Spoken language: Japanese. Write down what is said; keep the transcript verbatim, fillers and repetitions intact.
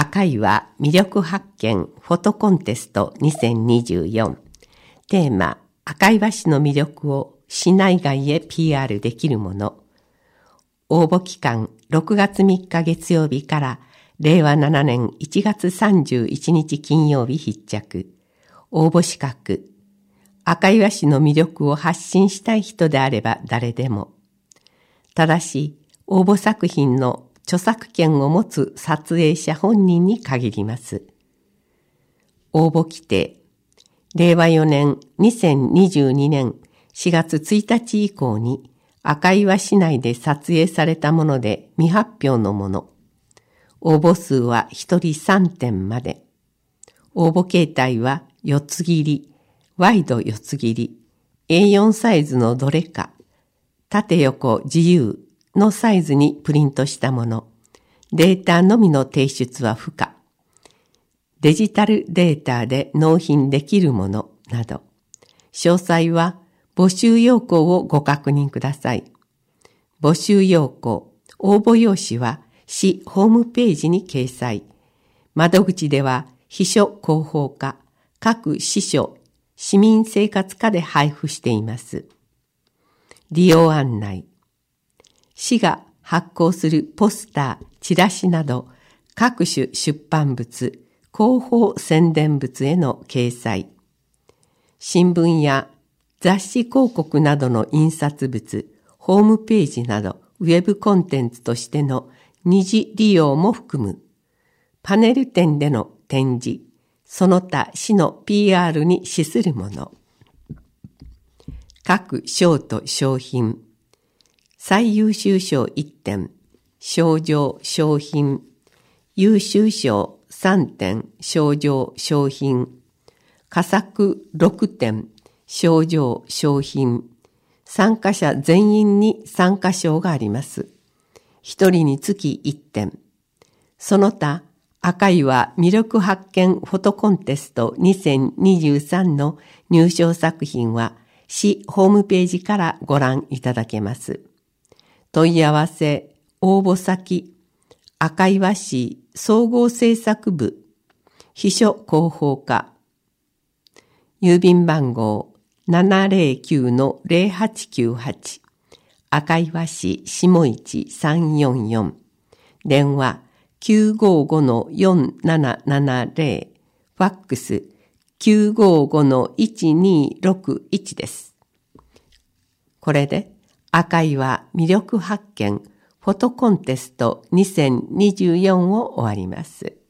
赤いは魅力発見フォトコンテストにせんにじゅうよん。テーマ、赤岩市の魅力を市内外へ ピーアール できるもの。応募期間ろくがつみっか月曜日かられいわななねんいちがつさんじゅういちにち金曜日必着。応募資格。赤岩市の魅力を発信したい人であれば誰でも。ただし、応募作品の著作権を持つ撮影者本人に限ります。応募規定。れいわよねんにせんにじゅうにねんしがつついたち以降に赤岩市内で撮影されたもので未発表のもの。応募数はひとりさんてんまで。応募形態は四つ切り、ワイド四つ切り、エーよん サイズのどれか、縦横自由のサイズにプリントしたもの。データのみの提出は不可。デジタルデータで納品できるものなど。詳細は募集要項をご確認ください。募集要項、応募用紙は市ホームページに掲載。窓口では秘書広報課、各支所、市民生活課で配布しています。利用案内。市が発行するポスター、チラシなど各種出版物、広報宣伝物への掲載。新聞や雑誌広告などの印刷物、ホームページなどウェブコンテンツとしての二次利用も含む。パネル展での展示、その他市の ピーアール に資するもの。各賞と賞品。最優秀賞いってん、賞状賞品、優秀賞さんてん、賞状賞品、佳作ろくてん、賞状賞品、参加者全員に参加賞があります。一人につきいってん。その他、赤岩魅力発見フォトコンテストにせんにじゅうさんの入賞作品は市ホームページからご覧いただけます。問い合わせ、応募先、赤岩市総合政策部、秘書広報課、郵便番号 ななぜろきゅうのぜろはちきゅうはち、赤岩市下市さんよんよん、電話 きゅうごごのよんななななぜろ、ファックス きゅうごごのいちにろくいちです。これで赤岩魅力発見フォトコンテストにせんにじゅうよんを終わります。